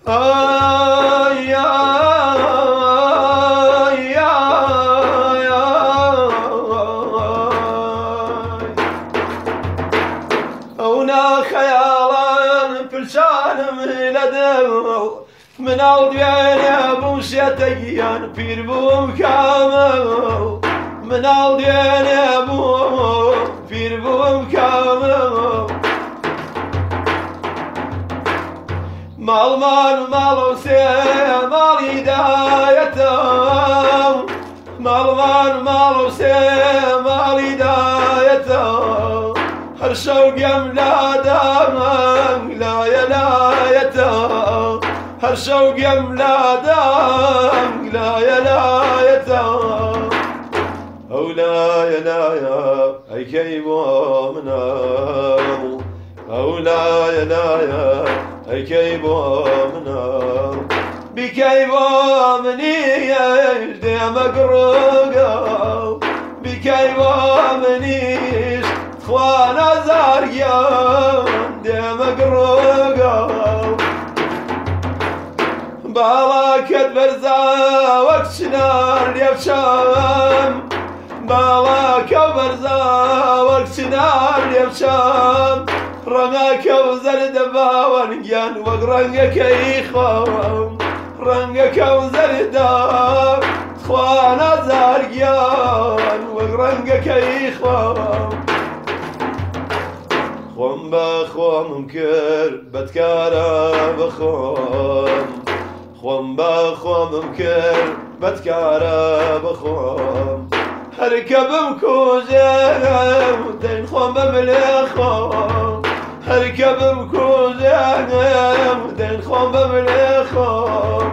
آی آی آی اونا خيالان پرچانم لدل من الدوين بوشيتيان بير بوم كامل من الدوين بير بوم كامل مال وسيم مال هدايته مال وسيم مال هدايته هر شوقم لا دام لا يلايته هر شوقم لا دام لا يلايته او لا يلايا اي كيبو منام او لا يلايا اي كيبو منام بكيبو مني يجدي مقروقه بكيبو منيش خوانا زاريان دي مقروقه بالاكت برزا وكشنار يفشام بالاك برزا وكشنار يفشام رنگك وزرد باونجان وقرنگك يخوام رنگك وزرد خوانا زاريان وقرنگك يخوام خوام بخوام مكر بتكارا بخوام خوام بخوام مكر بتكارا بخوام هركبم كوزام دين خوام بملخوام هركبم كوزام دين خوام بملخوام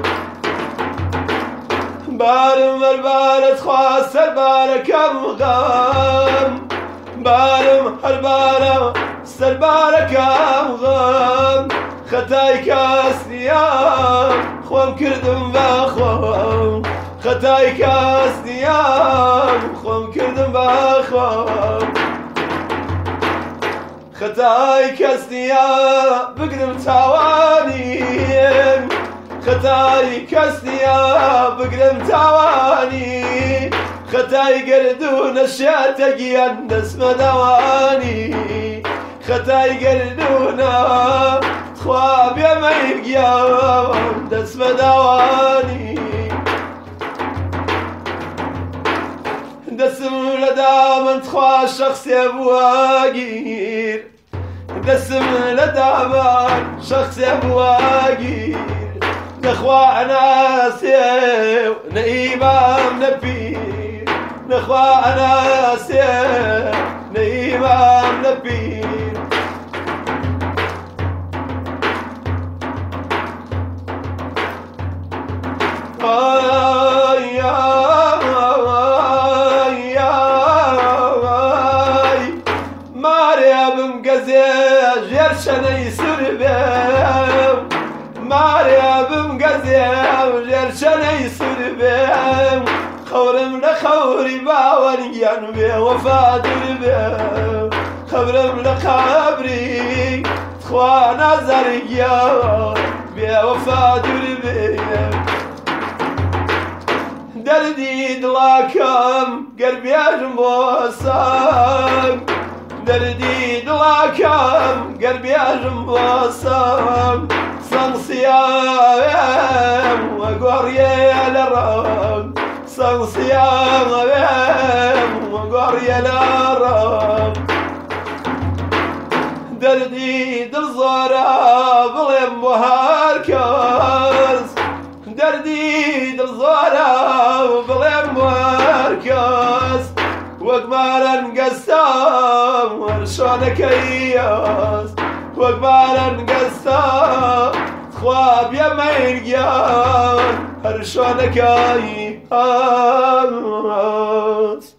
بارم البارد خواست الباركم غام بارم البارم الباركم غام ختايك اسنيام خوام كردم بخوام ختايك اسنيام خوام كردم بخوام ختايك اسنيام بقدم تواني ختايك اسنيام بقدم تواني ختاي قردون الشاتقيان نسم دواني ختاي قردونا خواب يا ميرقيان نسم دواني دسم لدامن تخوا شخص يبواقير دسم لدامن شخص يبواقير نخوا ناسي نإمام نبير نخوا ناسي نإمام نبير آي آي آي مريم قزيج يرشني سربم مريم قزيج يرشني سربم خورم لخوري باونيان بي وفا دربم خبرم لخبري تخوانا زرقيان بي وفا دربم دردي دلاكم قلبي اجمبوسم دردي دلاكم قلبي اجمبوسم صنصيام وقرية لرم صنصيام وقرية لرم دردي دلزورا بلم وهاركز دردي دلزورا بلم وهاركز وقمارا قسام ورشونك اياس وقمارا قسام خواب يا ميرقيان هرشونك اياس